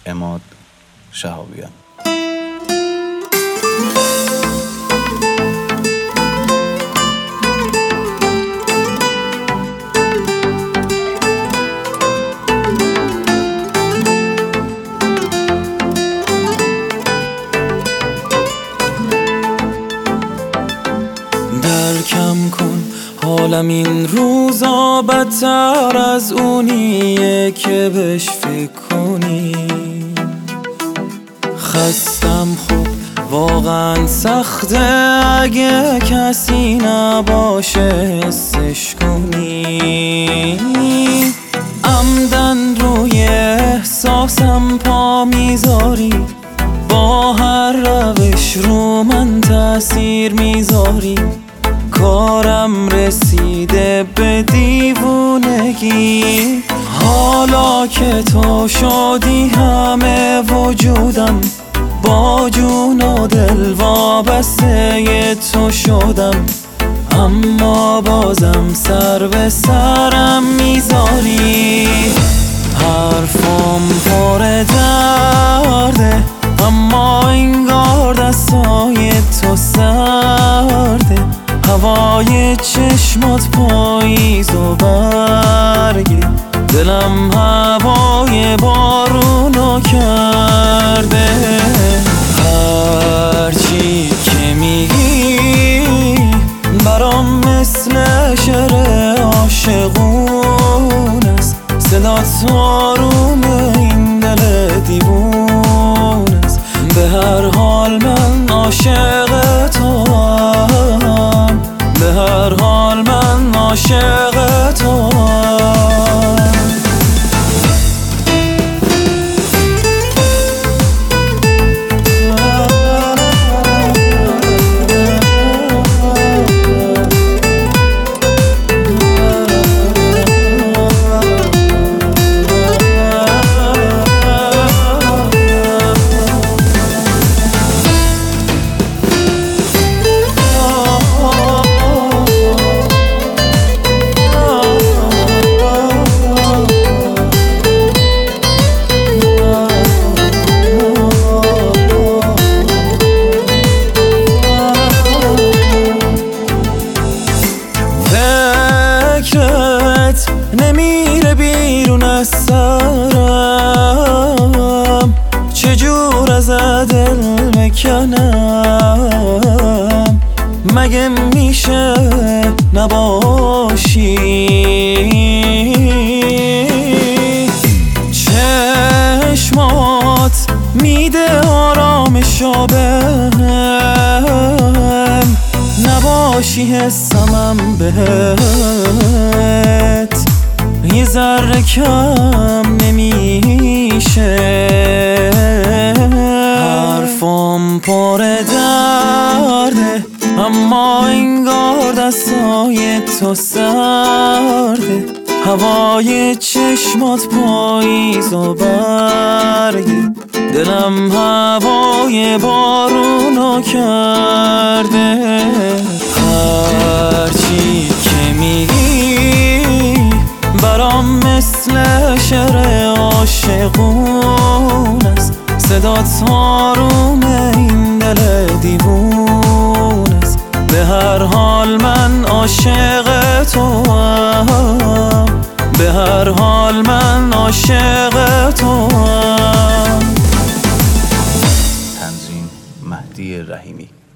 عماد شهابیان. درکم کن حالم این روزا بدتر از اونیه که بهش فکر کنی. خستم خوب واقعا سخته اگه کسی نباشه حسش کنی. عمدن روی احساسم پا میذاری، با هر روش رو من تأثیر میذاری. کارم رسیده به دیوونگی، حالا که تو شدی همه وجودم، با جون و دل وابسته تو شدم. اما بازم سر به سرم میذاری. حرفم پر درده اما انگار دستای تو سرده. هوای چشمات پاییز و برگی، دلم هوای بارونو کرده. هرچی که میگی برام مثل شعر عاشقون است. صدات آروم این دل دیوون است. به هر حال من عاشق توام، به هر حال من عاشق توام. نمیره بیرون از سرم، چجور از دل بکنم. مگه میشه نباشی؟ چشمات میده آرامشو بهم، نباشی حسمم بهت یه ذره کم نمیشه. حرفم پر درده اما انگار دستای تو سرده. هوای چشمات پاییز و برگی، دلم هوای بارونو کرده. هرچی که میگی برام مثل شعر عاشقون است. صدات آروم این دل دیوون است. به هر حال من عاشق توام، به هر حال من عاشق توام. تنظیم مهدی رحیمی.